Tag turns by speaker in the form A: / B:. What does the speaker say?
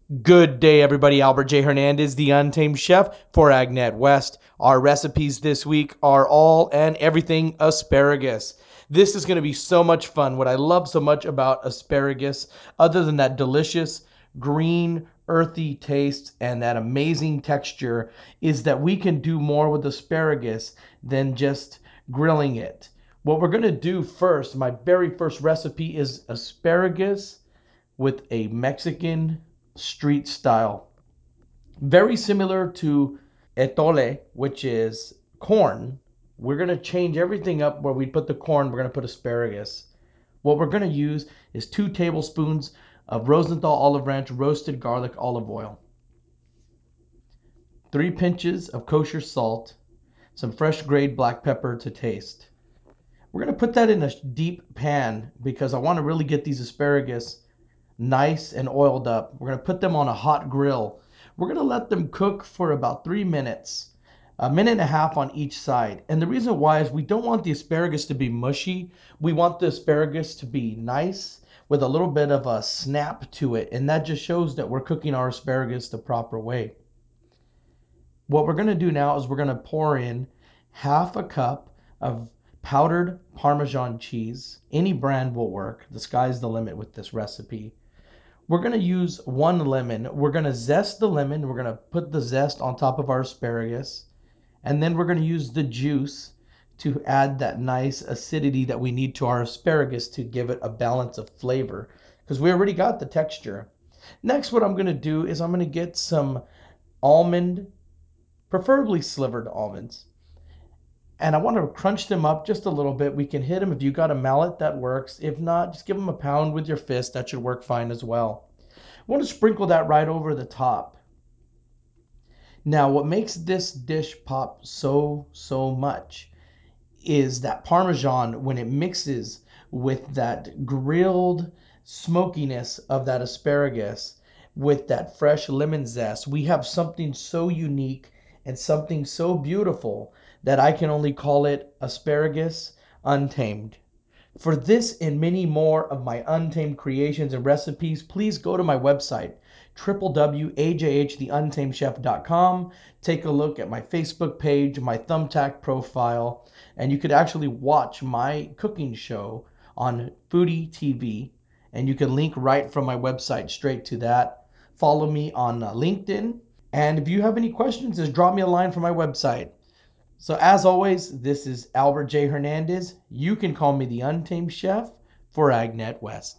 A: Good day, everybody. Albert J. Hernandez, the Untamed Chef for Agnet West. Our recipes this week are all and everything asparagus. This is going to be so much fun. What I love so much about asparagus, other than that delicious green, earthy taste and that amazing texture, is that we can do more with asparagus than just grilling it. What we're going to do first, my very first recipe, is asparagus with a Mexican street style. Very similar to etole, which is corn. We're going to change everything up where we put the corn, we're going to put asparagus. What we're going to use is 2 tablespoons of Rosenthal Olive Ranch roasted garlic olive oil, 3 pinches of kosher salt, some fresh grade black pepper to taste. We're going to put that in a deep pan because I want to really get these asparagus nice and oiled up. We're going to put them on a hot grill. We're going to let them cook for about 3 minutes, a minute and a half on each side. And the reason why is we don't want the asparagus to be mushy. We want the asparagus to be nice with a little bit of a snap to it. And that just shows that we're cooking our asparagus the proper way. What we're going to do now is we're going to pour in half a cup of powdered Parmesan cheese. Any brand will work. The sky's the limit with this recipe. We're going to use 1 lemon. We're going to zest the lemon. We're going to put the zest on top of our asparagus. And then we're going to use the juice to add that nice acidity that we need to our asparagus to give it a balance of flavor because we already got the texture. Next, what I'm going to do is I'm going to get some almond, preferably slivered almonds. And I want to crunch them up just a little bit. We can hit them. If you got a mallet, that works. If not, just give them a pound with your fist. That should work fine as well. I want to sprinkle that right over the top. Now, what makes this dish pop so much is that Parmesan when it mixes with that grilled smokiness of that asparagus with that fresh lemon zest. We have something so unique and something so beautiful that I can only call it asparagus untamed. For this and many more of my untamed creations and recipes, please go to my website, www.ajhtheuntamedchef.com. Take a look at my Facebook page, my Thumbtack profile, and you could actually watch my cooking show on Foodie TV, and you can link right from my website straight to that. Follow me on LinkedIn, and if you have any questions, just drop me a line from my website. So as always, this is Albert J. Hernandez. You can call me the Untamed Chef for Agnet West.